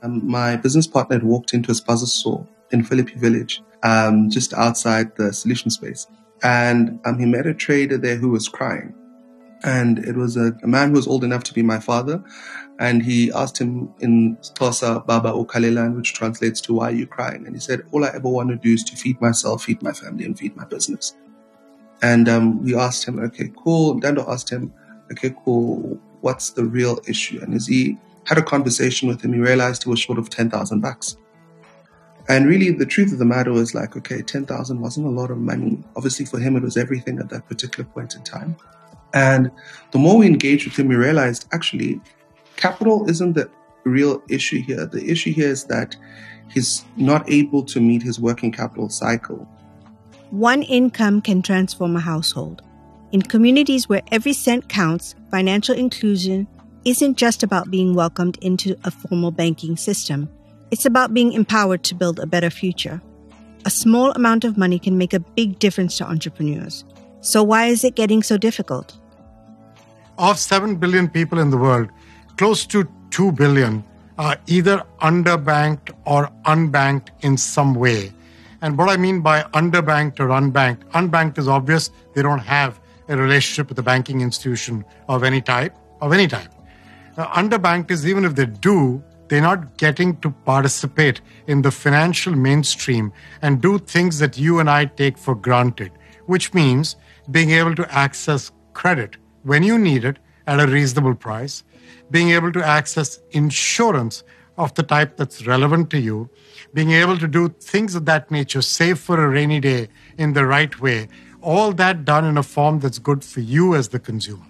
my business partner had walked into a spaza store in Philippi Village, just outside the solution space. And he met a trader there who was crying. And it was a man who was old enough to be my father. And he asked him in Xhosa, Baba Ukalelan, which translates to, why are you crying? And he said, all I ever want to do is to feed myself, feed my family, and feed my business. And we asked him, okay, cool. Dando asked him, okay, cool, what's the real issue? And as he had a conversation with him, he realized he was short of 10,000 bucks. And really, the truth of the matter was like, okay, 10,000 wasn't a lot of money. Obviously, for him, it was everything at that particular point in time. And the more we engaged with him, we realized, actually, capital isn't the real issue here. The issue here is that he's not able to meet his working capital cycle. One income can transform a household. In communities where every cent counts, financial inclusion isn't just about being welcomed into a formal banking system. It's about being empowered to build a better future. A small amount of money can make a big difference to entrepreneurs. So why is it getting so difficult? Of 7 billion people in the world, close to 2 billion are either underbanked or unbanked in some way. And what I mean by underbanked or unbanked is obvious. They don't have a relationship with a banking institution of any type. Underbanked is even if they do, they're not getting to participate in the financial mainstream and do things that you and I take for granted, which means being able to access credit when you need it at a reasonable price, being able to access insurance of the type that's relevant to you, being able to do things of that nature, save for a rainy day in the right way, all that done in a form that's good for you as the consumer.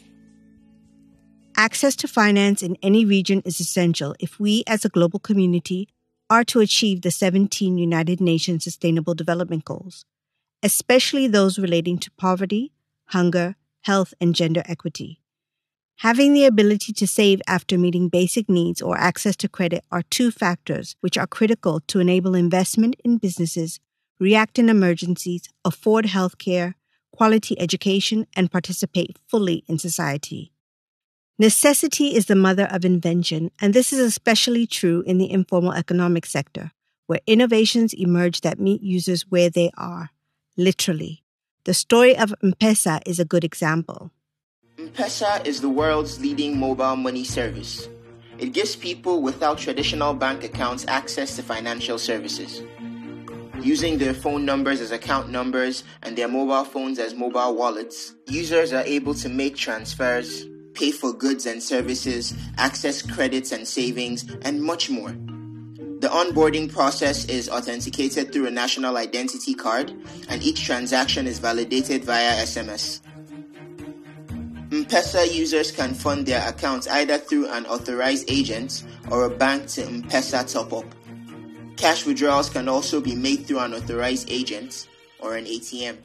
Access to finance in any region is essential if we as a global community are to achieve the 17 United Nations Sustainable Development Goals, especially those relating to poverty, hunger, health, and gender equity. Having the ability to save after meeting basic needs or access to credit are two factors which are critical to enable investment in businesses, react in emergencies, afford health care, quality education, and participate fully in society. Necessity is the mother of invention, and this is especially true in the informal economic sector, where innovations emerge that meet users where they are, literally. The story of M-Pesa is a good example. M-Pesa is the world's leading mobile money service. It gives people without traditional bank accounts access to financial services. Using their phone numbers as account numbers and their mobile phones as mobile wallets, users are able to make transfers, pay for goods and services, access credits and savings, and much more. The onboarding process is authenticated through a national identity card, and each transaction is validated via SMS. M-Pesa users can fund their accounts either through an authorized agent or a bank to M-Pesa top-up. Cash withdrawals can also be made through an authorized agent or an ATM.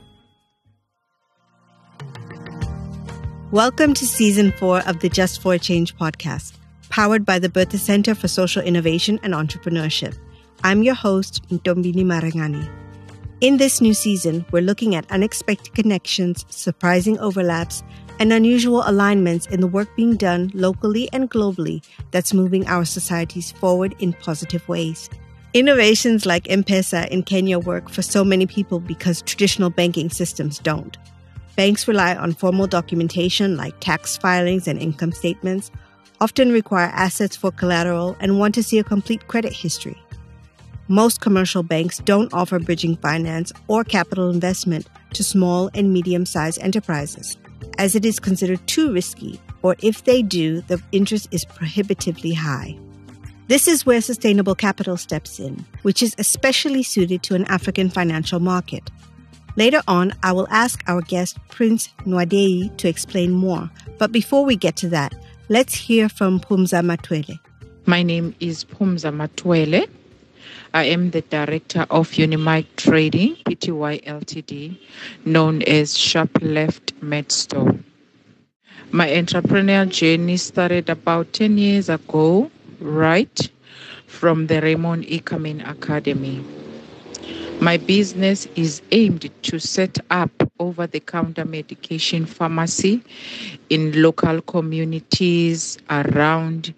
Welcome to Season 4 of the Just for a Change podcast, powered by the Bertha Center for Social Innovation and Entrepreneurship. I'm your host, Ntombini Marangani. In this new season, we're looking at unexpected connections, surprising overlaps, and unusual alignments in the work being done locally and globally that's moving our societies forward in positive ways. Innovations like M-Pesa in Kenya work for so many people because traditional banking systems don't. Banks rely on formal documentation like tax filings and income statements, often require assets for collateral, and want to see a complete credit history. Most commercial banks don't offer bridging finance or capital investment to small and medium-sized enterprises, as it is considered too risky, or if they do, the interest is prohibitively high. This is where sustainable capital steps in, which is especially suited to an African financial market. Later on, I will ask our guest, Prince Nwadei, to explain more. But before we get to that, let's hear from Phumza Matwele. My name is Phumza Matwele. I am the director of Unimic Trading, Pty Ltd, known as Sharp Left MedStore. My entrepreneurial journey started about 10 years ago, right from the Raymond Ikamin Academy. My business is aimed to set up over-the-counter medication pharmacy in local communities around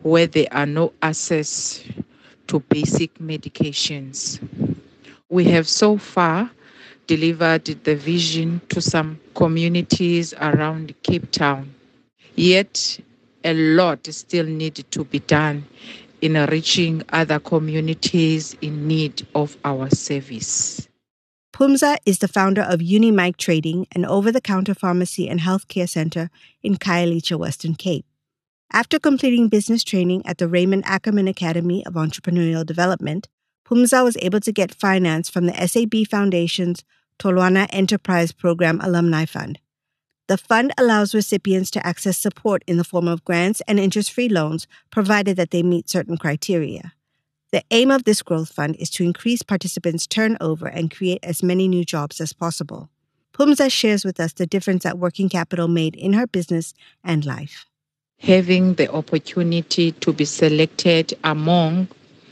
where there are no access to basic medications. We have so far delivered the vision to some communities around Cape Town. Yet, a lot still needs to be done in reaching other communities in need of our service. Phumza is the founder of Unimike Trading, an over-the-counter pharmacy and healthcare center in Khayelitsha, Western Cape. After completing business training at the Raymond Ackerman Academy of Entrepreneurial Development, Phumza was able to get finance from the SAB Foundation's Tolwana Enterprise Program Alumni Fund. The fund allows recipients to access support in the form of grants and interest-free loans, provided that they meet certain criteria. The aim of this growth fund is to increase participants' turnover and create as many new jobs as possible. Phumza shares with us the difference that working capital made in her business and life. Having the opportunity to be selected among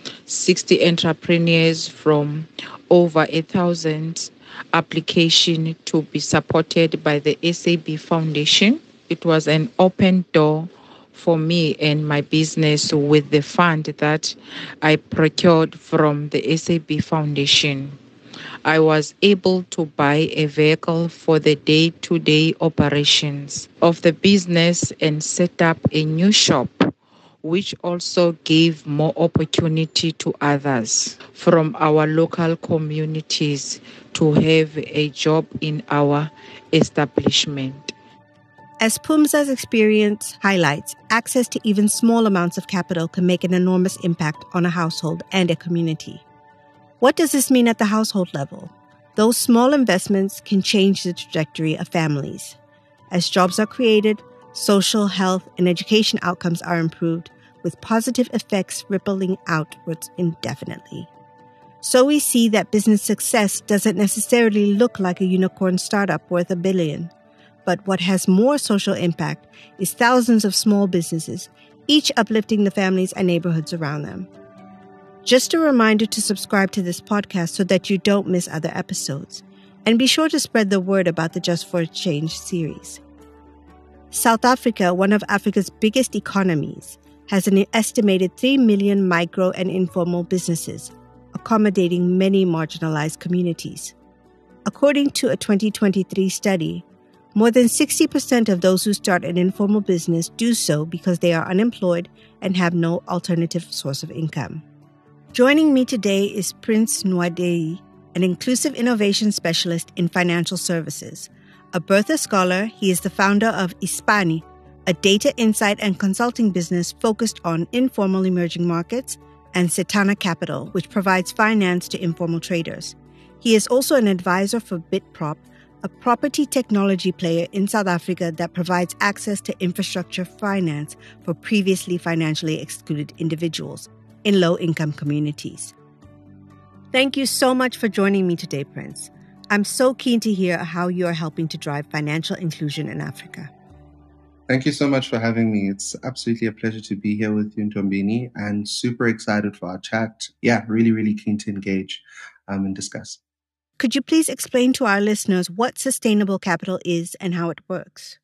60 entrepreneurs from over 1,000 applications to be supported by the SAB Foundation, it was an open door for me and my business with the fund that I procured from the SAB Foundation. I was able to buy a vehicle for the day-to-day operations of the business and set up a new shop, which also gave more opportunity to others from our local communities to have a job in our establishment. As Phumza's experience highlights, access to even small amounts of capital can make an enormous impact on a household and a community. What does this mean at the household level? Those small investments can change the trajectory of families. As jobs are created, social, health, and education outcomes are improved, with positive effects rippling outwards indefinitely. So we see that business success doesn't necessarily look like a unicorn startup worth $1 billion. But what has more social impact is thousands of small businesses, each uplifting the families and neighborhoods around them. Just a reminder to subscribe to this podcast so that you don't miss other episodes. And be sure to spread the word about the Just for Change series. South Africa, one of Africa's biggest economies, has an estimated 3 million micro and informal businesses, accommodating many marginalized communities. According to a 2023 study, more than 60% of those who start an informal business do so because they are unemployed and have no alternative source of income. Joining me today is Prince Nwadei, an inclusive innovation specialist in financial services. A Bertha Scholar, he is the founder of Ispani, a data insight and consulting business focused on informal emerging markets, and Setana Capital, which provides finance to informal traders. He is also an advisor for BitProp, a property technology player in South Africa that provides access to infrastructure finance for previously financially excluded individuals in low-income communities. Thank you so much for joining me today, Prince. I'm so keen to hear how you are helping to drive financial inclusion in Africa. Thank you so much for having me. It's absolutely a pleasure to be here with you, Ntombini, and super excited for our chat. Yeah, really, really keen to engage and discuss. Could you please explain to our listeners what sustainable capital is and how it works?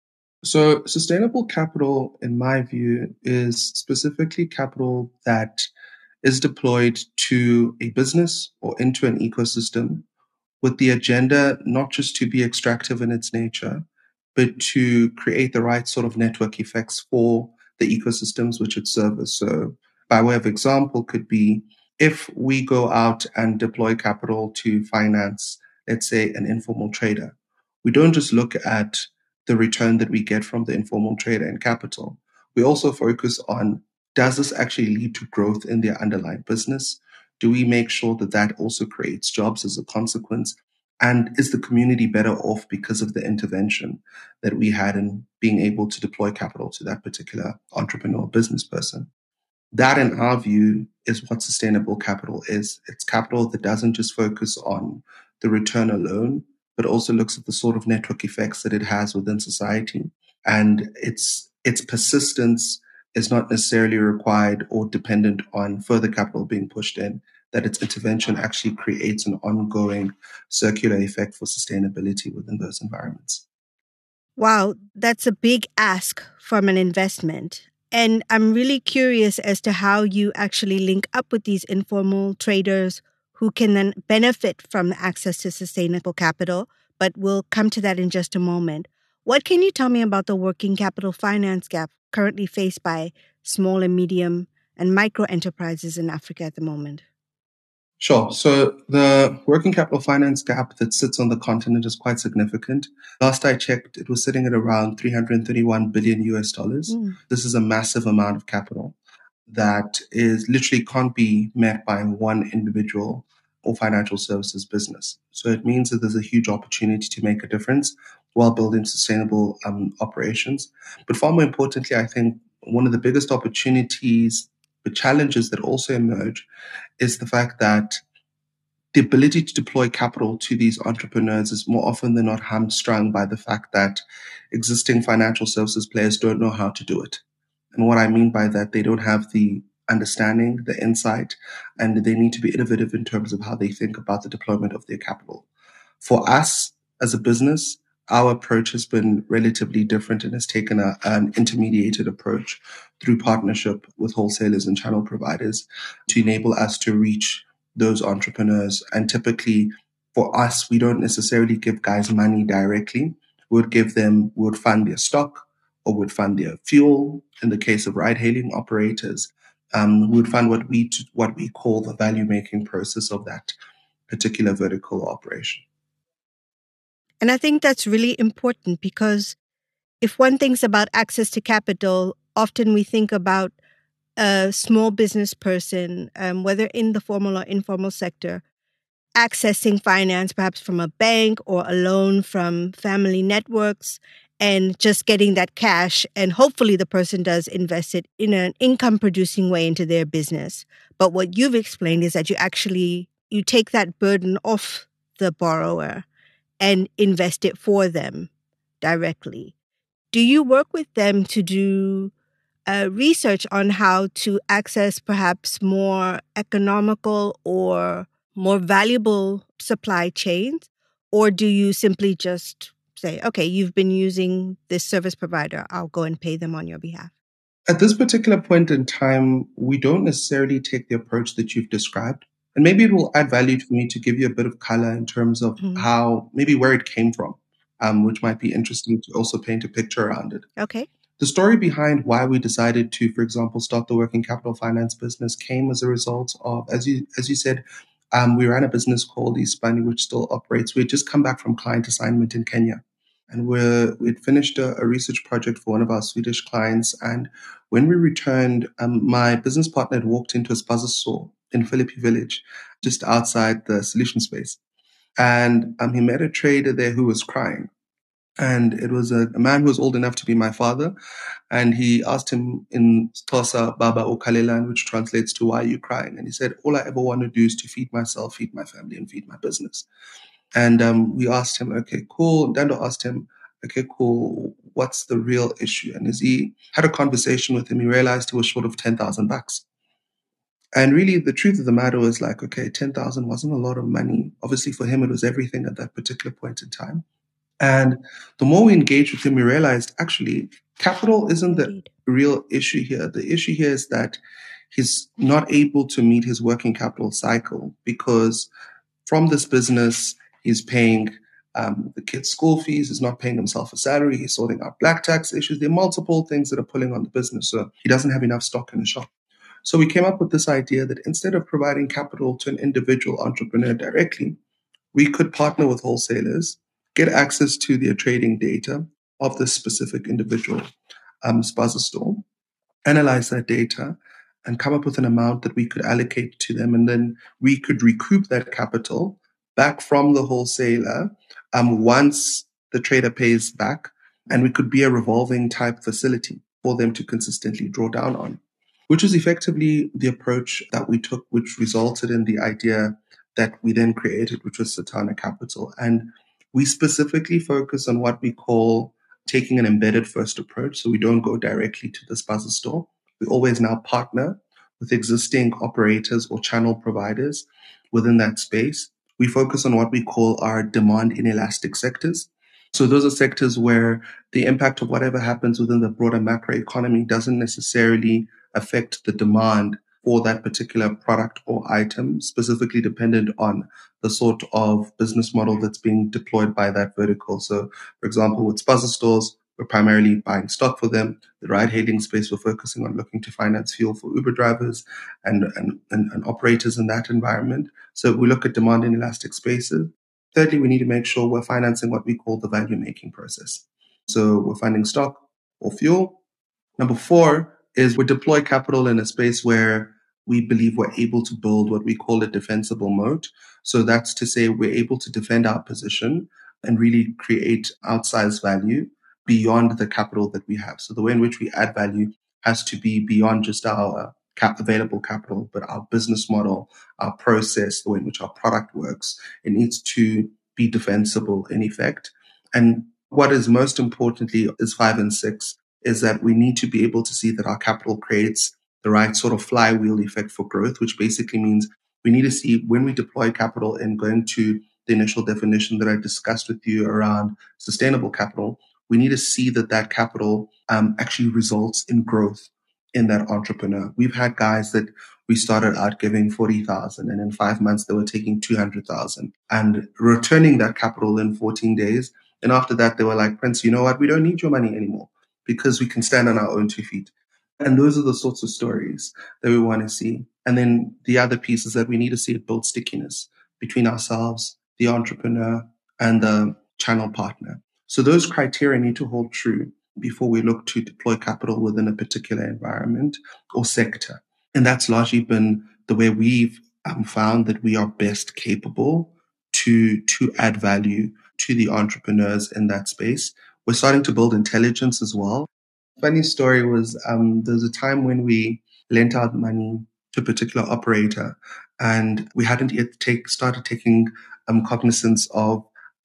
So sustainable capital, in my view, is specifically capital that is deployed to a business or into an ecosystem with the agenda not just to be extractive in its nature, but to create the right sort of network effects for the ecosystems which it serves. So by way of example could be if we go out and deploy capital to finance, let's say, an informal trader, we don't just look at the return that we get from the informal trader in capital. We also focus on, does this actually lead to growth in their underlying business? Do we make sure that that also creates jobs as a consequence? And is the community better off because of the intervention that we had in being able to deploy capital to that particular entrepreneur business person? That, in our view, is what sustainable capital is. It's capital that doesn't just focus on the return alone, but also looks at the sort of network effects that it has within society. And its persistence is not necessarily required or dependent on further capital being pushed in, that its intervention actually creates an ongoing circular effect for sustainability within those environments. Wow, that's a big ask from an investment. And I'm really curious as to how you actually link up with these informal traders who can then benefit from the access to sustainable capital. But we'll come to that in just a moment. What can you tell me about the working capital finance gap currently faced by small and medium and micro enterprises in Africa at the moment? Sure. So the working capital finance gap that sits on the continent is quite significant. Last I checked, it was sitting at around 331 billion US dollars. This is a massive amount of capital that is literally can't be met by one individual or financial services business. So it means that there's a huge opportunity to make a difference while building sustainable operations. But far more importantly, I think one of the biggest opportunities, the challenges that also emerge is the fact that the ability to deploy capital to these entrepreneurs is more often than not hamstrung by the fact that existing financial services players don't know how to do it. And what I mean by that, they don't have the understanding, the insight, and they need to be innovative in terms of how they think about the deployment of their capital. For us as a business, our approach has been relatively different and has taken an intermediated approach through partnership with wholesalers and channel providers to enable us to reach those entrepreneurs. And typically for us, we don't necessarily give guys money directly. We would fund their stock or would fund their fuel. In the case of ride-hailing operators, we would fund what we call the value-making process of that particular vertical operation. And I think that's really important because if one thinks about access to capital, often we think about a small business person, whether in the formal or informal sector, accessing finance perhaps from a bank or a loan from family networks and just getting that cash. And hopefully the person does invest it in an income producing way into their business. But what you've explained is that you take that burden off the borrower and invest it for them directly. Do you work with them to do research on how to access perhaps more economical or more valuable supply chains? Or do you simply just say, okay, you've been using this service provider, I'll go and pay them on your behalf? At this particular point in time, we don't necessarily take the approach that you've described. And maybe it will add value for me to give you a bit of color in terms of how, maybe where it came from, which might be interesting to also paint a picture around it. Okay. The story behind why we decided to, for example, start the working capital finance business came as a result of, as you said, we ran a business called Ispani, which still operates. We had just come back from client assignment in Kenya. And we'd finished a research project for one of our Swedish clients. And when we returned, my business partner had walked into a spaza store in Philippi Village, just outside the solution space. And he met a trader there who was crying. And it was a man who was old enough to be my father. And he asked him in Xhosa, Baba Ukalelan, which translates to, why are you crying? And he said, all I ever want to do is to feed myself, feed my family, and feed my business. And we asked him, okay, cool. Dando asked him, okay, cool, what's the real issue? And as he had a conversation with him, he realized he was short of 10,000 bucks. And really, the truth of the matter was like, okay, 10,000 wasn't a lot of money. Obviously, for him, it was everything at that particular point in time. And the more we engaged with him, we realized actually capital isn't the real issue here. The issue here is that he's not able to meet his working capital cycle because from this business, he's paying the kids' school fees, he's not paying himself a salary, he's sorting out black tax issues. There are multiple things that are pulling on the business. So he doesn't have enough stock in the shop. So we came up with this idea that instead of providing capital to an individual entrepreneur directly, we could partner with wholesalers, get access to their trading data of this specific individual spaza store, analyze that data, and come up with an amount that we could allocate to them. And then we could recoup that capital back from the wholesaler once the trader pays back. And we could be a revolving type facility for them to consistently draw down on, which is effectively the approach that we took, which resulted in the idea that we then created, which was Satana Capital. And we specifically focus on what we call taking an embedded first approach. So we don't go directly to the spaza store. We always now partner with existing operators or channel providers within that space. We focus on what we call our demand inelastic sectors. So those are sectors where the impact of whatever happens within the broader macroeconomy doesn't necessarily affect the demand for that particular product or item, specifically dependent on the sort of business model that's being deployed by that vertical. So, for example, with spaza stores, we're primarily buying stock for them. The ride-hailing space, we're focusing on looking to finance fuel for Uber drivers and operators in that environment. So we look at demand in elastic spaces. Thirdly, we need to make sure we're financing what we call the value-making process. So we're funding stock or fuel. Number 4 is we deploy capital in a space where we believe we're able to build what we call a defensible moat. So that's to say we're able to defend our position and really create outsized value beyond the capital that we have. So the way in which we add value has to be beyond just our available capital, but our business model, our process, the way in which our product works. It needs to be defensible in effect. And what is most importantly is 5 and 6 is that we need to be able to see that our capital creates the right sort of flywheel effect for growth, which basically means we need to see when we deploy capital and going to the initial definition that I discussed with you around sustainable capital, we need to see that that capital actually results in growth in that entrepreneur. We've had guys that we started out giving 40,000 and in 5 months they were taking 200,000 and returning that capital in 14 days. And after that, they were like, Prince, you know what? We don't need your money anymore because we can stand on our own 2 feet. And those are the sorts of stories that we want to see. And then the other piece is that we need to see it build stickiness between ourselves, the entrepreneur, and the channel partner. So those criteria need to hold true before we look to deploy capital within a particular environment or sector. And that's largely been the way we've found that we are best capable to add value to the entrepreneurs in that space. We're starting to build intelligence as well. Funny story was there was a time when we lent out money to a particular operator and we hadn't yet started taking cognizance of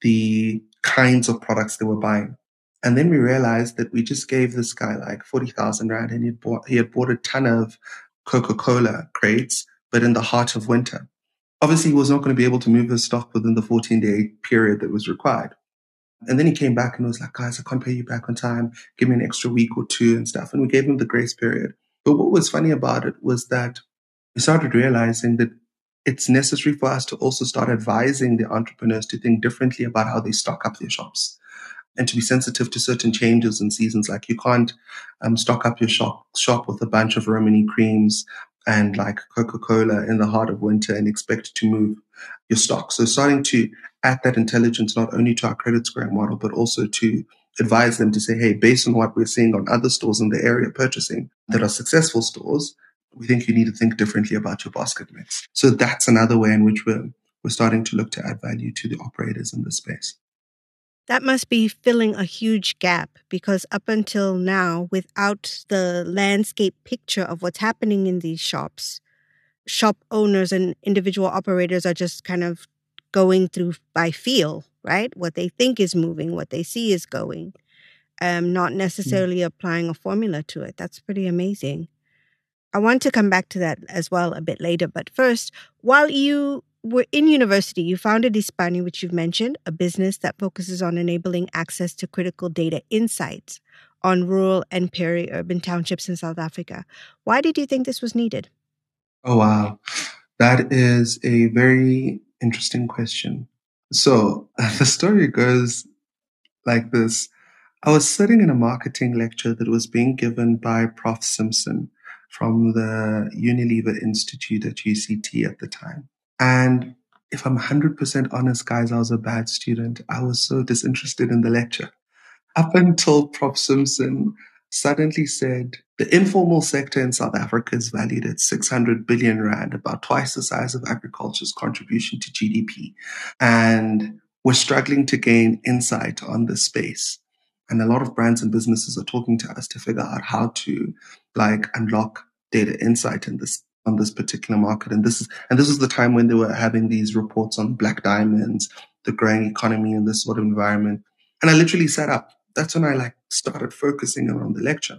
the kinds of products they were buying. And then we realized that we just gave this guy like 40,000 Rand and he had bought a ton of Coca-Cola crates, but in the heart of winter. Obviously, he was not going to be able to move his stock within the 14-day period that was required. And then he came back and was like, guys, I can't pay you back on time. Give me an extra week or 2 and stuff. And we gave him the grace period. But what was funny about it was that we started realizing that it's necessary for us to also start advising the entrepreneurs to think differently about how they stock up their shops and to be sensitive to certain changes in seasons. Like you can't stock up your shop with a bunch of Romani creams and like Coca-Cola in the heart of winter and expect to move your stock. So starting to add that intelligence not only to our credit scoring model, but also to advise them to say, hey, based on what we're seeing on other stores in the area purchasing that are successful stores, we think you need to think differently about your basket mix. So that's another way in which we're starting to look to add value to the operators in this space. That must be filling a huge gap because up until now, without the landscape picture of what's happening in these shops, shop owners and individual operators are just kind of going through by feel, right? What they think is moving, what they see is going, not necessarily applying a formula to it. That's pretty amazing. I want to come back to that as well a bit later. But first, while you were in university, you founded Ispani, which you've mentioned, a business that focuses on enabling access to critical data insights on rural and peri-urban townships in South Africa. Why did you think this was needed? Oh, wow. That is a very interesting question. So the story goes like this. I was sitting in a marketing lecture that was being given by Prof. Simpson from the Unilever Institute at UCT at the time. And if I'm 100% honest, guys, I was a bad student. I was so disinterested in the lecture. Up until Prof. Simpson suddenly said, the informal sector in South Africa is valued at 600 billion Rand, about twice the size of agriculture's contribution to GDP. And we're struggling to gain insight on this space. And a lot of brands and businesses are talking to us to figure out how to unlock data insight on this particular market. And this is the time when they were having these reports on black diamonds, the growing economy in this sort of environment. And I literally sat up. That's when I started focusing on the lecture.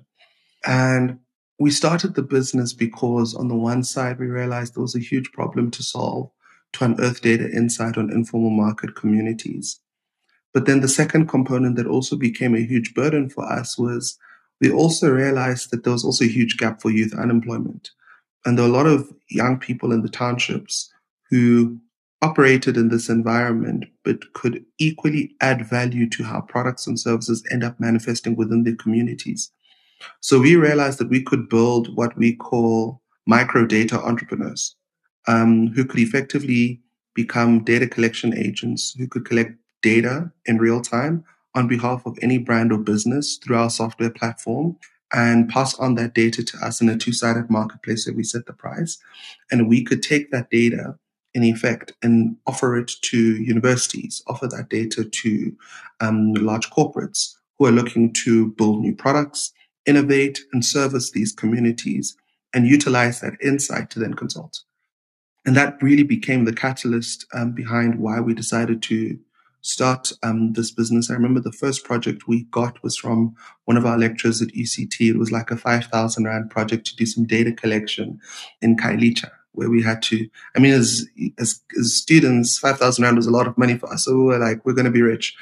And we started the business because on the one side, we realized there was a huge problem to solve to unearth data insight on informal market communities. But then the second component that also became a huge burden for us was we also realized that there was also a huge gap for youth unemployment. And there were a lot of young people in the townships who operated in this environment, but could equally add value to how products and services end up manifesting within their communities. So we realized that we could build what we call micro data entrepreneurs, who could effectively become data collection agents, who could collect data in real time on behalf of any brand or business through our software platform and pass on that data to us in a two-sided marketplace where we set the price. And we could take that data in effect and offer it to universities, offer that data to large corporates who are looking to build new products, innovate and service these communities, and utilize that insight to then consult. And that really became the catalyst behind why we decided to start this business. I remember the first project we got was from one of our lecturers at UCT. It was like a 5,000 Rand project to do some data collection in Khayelitsha, where we had to, I mean, as students, 5,000 Rand was a lot of money for us. So we were like, we're going to be rich.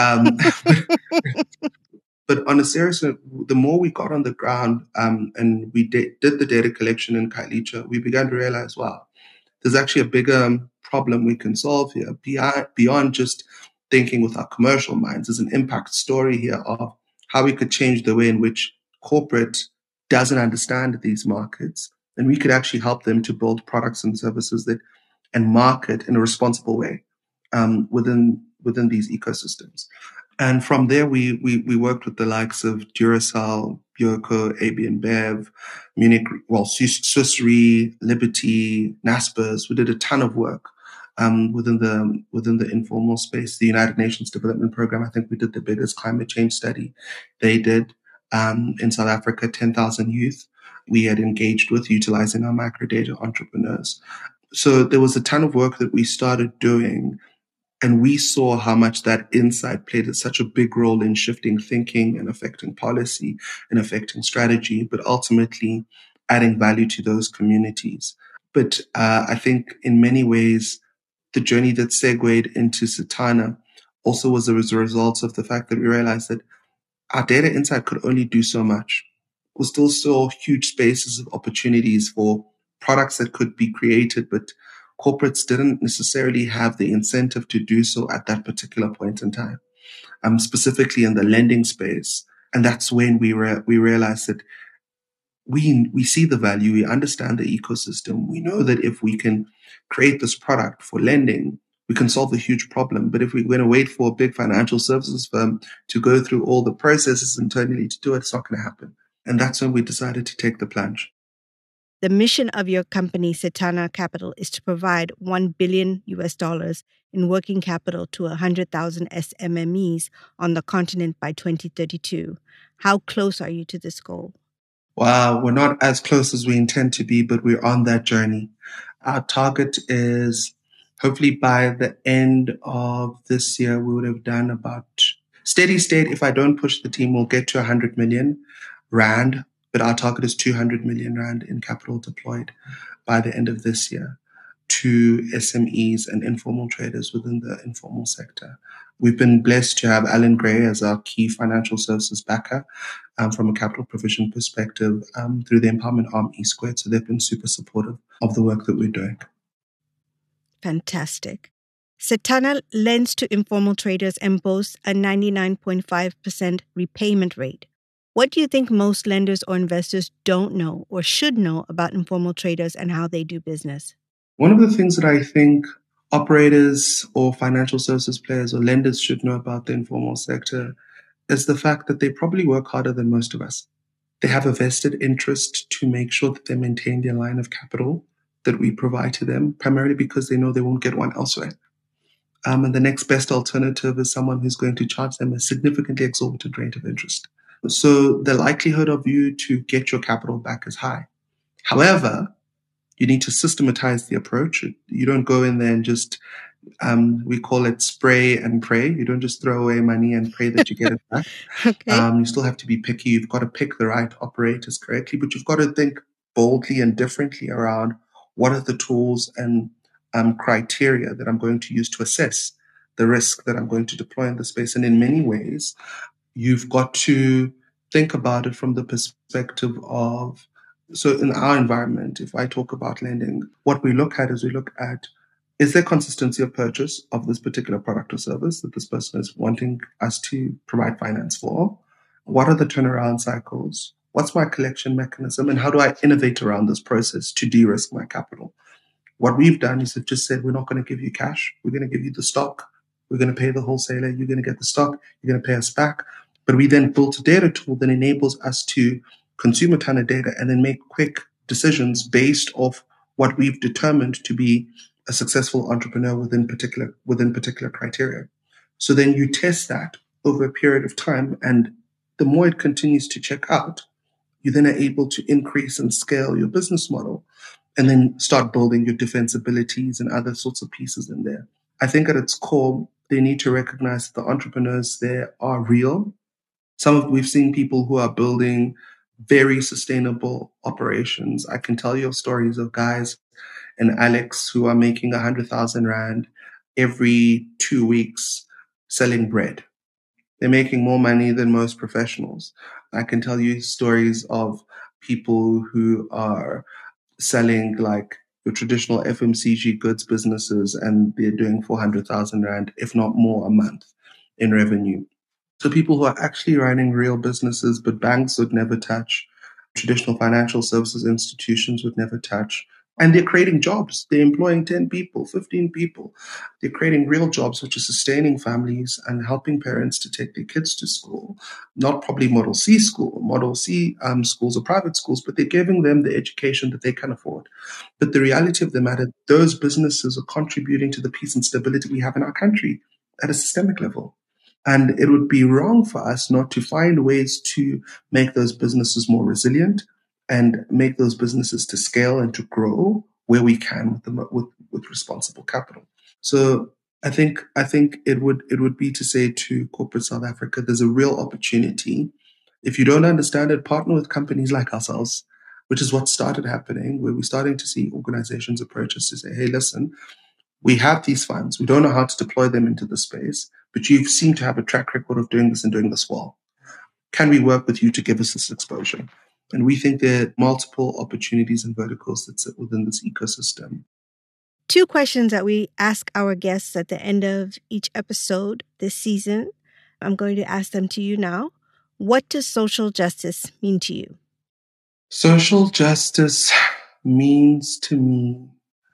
But on a serious note, the more we got on the ground and we did the data collection in Khayelitsha, we began to realize, wow, there's actually a bigger problem we can solve here beyond just thinking with our commercial minds. There's an impact story here of how we could change the way in which corporate doesn't understand these markets. And we could actually help them to build products and services that and market in a responsible way within these ecosystems. And from there, we worked with the likes of Duracell, Bioco, AB InBev, Munich, Swiss Re, Liberty, Naspers. We did a ton of work within the informal space. The United Nations Development Program, I think we did the biggest climate change study they did in South Africa, 10,000 youth we had engaged with utilizing our microdata entrepreneurs. So there was a ton of work that we started doing. And we saw how much that insight played such a big role in shifting thinking and affecting policy and affecting strategy, but ultimately adding value to those communities. But I think in many ways, the journey that segued into Satana also was as a result of the fact that we realized that our data insight could only do so much. We still saw huge spaces of opportunities for products that could be created, but corporates didn't necessarily have the incentive to do so at that particular point in time, specifically in the lending space. And that's when we realized that we see the value, we understand the ecosystem. We know that if we can create this product for lending, we can solve a huge problem. But if we're going to wait for a big financial services firm to go through all the processes internally to do it, it's not going to happen. And that's when we decided to take the plunge. The mission of your company, Satana Capital, is to provide $1 billion in working capital to 100,000 SMMEs on the continent by 2032. How close are you to this goal? Wow, we're not as close as we intend to be, but we're on that journey. Our target is hopefully by the end of this year, we would have done about steady state. If I don't push the team, we'll get to 100 million Rand. But our target is 200 million Rand in capital deployed by the end of this year to SMEs and informal traders within the informal sector. We've been blessed to have Alan Gray as our key financial services backer from a capital provision perspective through the empowerment arm eSquared. So they've been super supportive of the work that we're doing. Fantastic. Satana lends to informal traders and boasts a 99.5% repayment rate. What do you think most lenders or investors don't know or should know about informal traders and how they do business? One of the things that I think operators or financial services players or lenders should know about the informal sector is the fact that they probably work harder than most of us. They have a vested interest to make sure that they maintain their line of capital that we provide to them, primarily because they know they won't get one elsewhere. And the next best alternative is someone who's going to charge them a significantly exorbitant rate of interest. So the likelihood of you to get your capital back is high. However, you need to systematize the approach. You don't go in there and just, we call it spray and pray. You don't just throw away money and pray that you get it back. Okay. You still have to be picky. You've got to pick the right operators correctly, but you've got to think boldly and differently around what are the tools and criteria that I'm going to use to assess the risk that I'm going to deploy in the space. And in many ways, you've got to think about it from the perspective of, so in our environment, if I talk about lending, what we look at is there consistency of purchase of this particular product or service that this person is wanting us to provide finance for? What are the turnaround cycles? What's my collection mechanism? And how do I innovate around this process to de-risk my capital? What we've done is we've just said, we're not going to give you cash. We're going to give you the stock. We're going to pay the wholesaler. You're going to get the stock. You're going to pay us back. But we then built a data tool that enables us to consume a ton of data and then make quick decisions based off what we've determined to be a successful entrepreneur within particular criteria. So then you test that over a period of time, and the more it continues to check out, you then are able to increase and scale your business model and then start building your defensibilities and other sorts of pieces in there. I think at its core, they need to recognize that the entrepreneurs there are real. We've seen people who are building very sustainable operations. I can tell you stories of guys and Alex who are making 100,000 Rand every 2 weeks selling bread. They're making more money than most professionals. I can tell you stories of people who are selling like your traditional FMCG goods businesses, and they're doing 400,000 Rand, if not more, a month in revenue. So people who are actually running real businesses, but banks would never touch, traditional financial services institutions would never touch. And they're creating jobs. They're employing 10 people, 15 people. They're creating real jobs, which are sustaining families and helping parents to take their kids to school. Not probably Model C schools or private schools, but they're giving them the education that they can afford. But the reality of the matter, those businesses are contributing to the peace and stability we have in our country at a systemic level. And it would be wrong for us not to find ways to make those businesses more resilient and make those businesses to scale and to grow where we can with responsible capital. So I think it would be to say to corporate South Africa, there's a real opportunity. If you don't understand it, partner with companies like ourselves, which is what started happening, where we're starting to see organizations approach us to say, hey, listen, we have these funds. We don't know how to deploy them into the space, but you seem to have a track record of doing this and doing this well. Can we work with you to give us this exposure? And we think there are multiple opportunities and verticals that sit within this ecosystem. 2 questions that we ask our guests at the end of each episode this season. I'm going to ask them to you now. What does social justice mean to you? Social justice means to me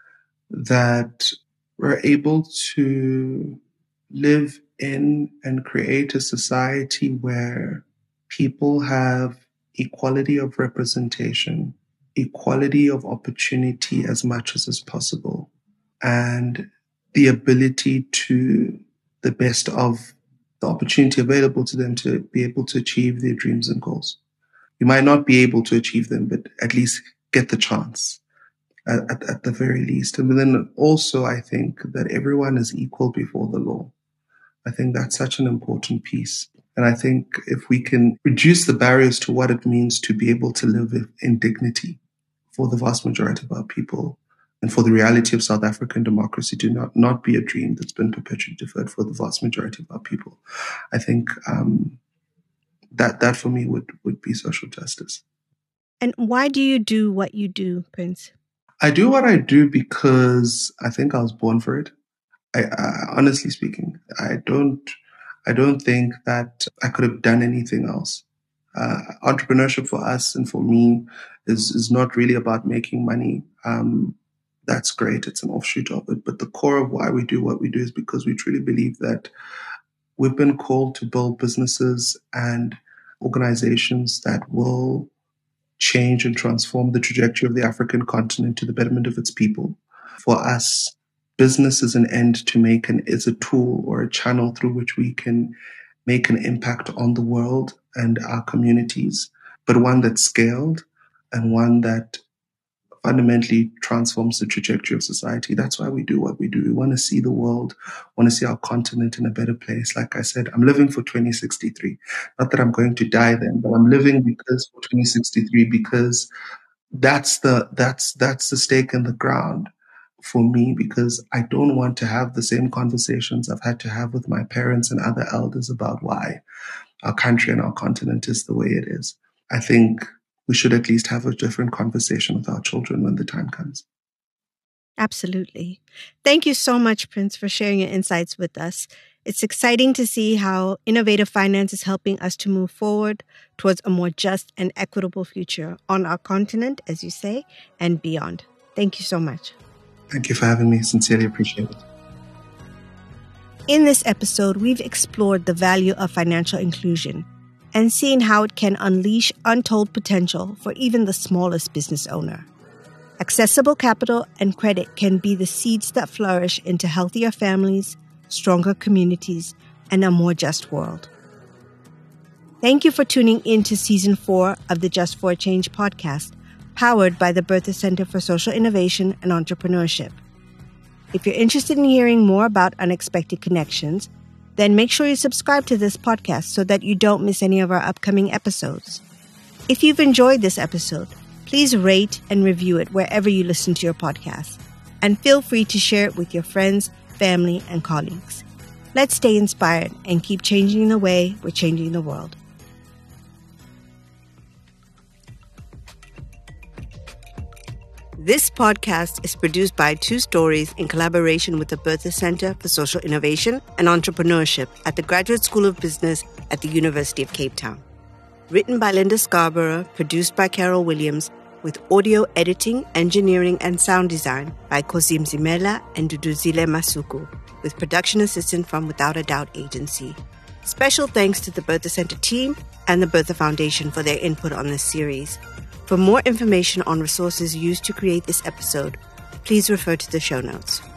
that we're able to live in and create a society where people have equality of representation, equality of opportunity as much as is possible, and the ability to the best of the opportunity available to them to be able to achieve their dreams and goals. You might not be able to achieve them, but at least get the chance at the very least. And then also, I think that everyone is equal before the law. I think that's such an important piece. And I think if we can reduce the barriers to what it means to be able to live in dignity for the vast majority of our people, and for the reality of South African democracy to not be a dream that's been perpetually deferred for the vast majority of our people, I think that for me would be social justice. And why do you do what you do, Prince? I do what I do because I think I was born for it. I honestly speaking, I don't think that I could have done anything else. Entrepreneurship for us and for me is not really about making money. That's great. It's an offshoot of it. But the core of why we do what we do is because we truly believe that we've been called to build businesses and organizations that will change and transform the trajectory of the African continent to the betterment of its people. For us, business is an end to make and is a tool or a channel through which we can make an impact on the world and our communities, but one that's scaled and one that fundamentally transforms the trajectory of society. That's why we do what we do. We want to see the world, want to see our continent in a better place. Like I said, I'm living for 2063. Not that I'm going to die then, but I'm living for 2063 because that's the stake in the ground for me because I don't want to have the same conversations I've had to have with my parents and other elders about why our country and our continent is the way it is. I think we should at least have a different conversation with our children when the time comes. Absolutely. Thank you so much, Prince, for sharing your insights with us. It's exciting to see how innovative finance is helping us to move forward towards a more just and equitable future on our continent, as you say, and beyond. Thank you so much. Thank you for having me. Sincerely appreciate it. In this episode, we've explored the value of financial inclusion and seen how it can unleash untold potential for even the smallest business owner. Accessible capital and credit can be the seeds that flourish into healthier families, stronger communities, and a more just world. Thank you for tuning in to Season 4 of the Just for a Change podcast, powered by the Bertha Center for Social Innovation and Entrepreneurship. If you're interested in hearing more about Unexpected Connections, then make sure you subscribe to this podcast so that you don't miss any of our upcoming episodes. If you've enjoyed this episode, please rate and review it wherever you listen to your podcast, and feel free to share it with your friends, family, and colleagues. Let's stay inspired and keep changing the way we're changing the world. This podcast is produced by Two Stories in collaboration with the Bertha Center for Social Innovation and Entrepreneurship at the Graduate School of Business at the University of Cape Town. Written by Linda Scarborough, produced by Carol Williams, with audio editing, engineering, and sound design by Kozim Zimela and Duduzile Masuku, with production assistance from Without a Doubt Agency. Special thanks to the Bertha Center team and the Bertha Foundation for their input on this series. For more information on resources used to create this episode, please refer to the show notes.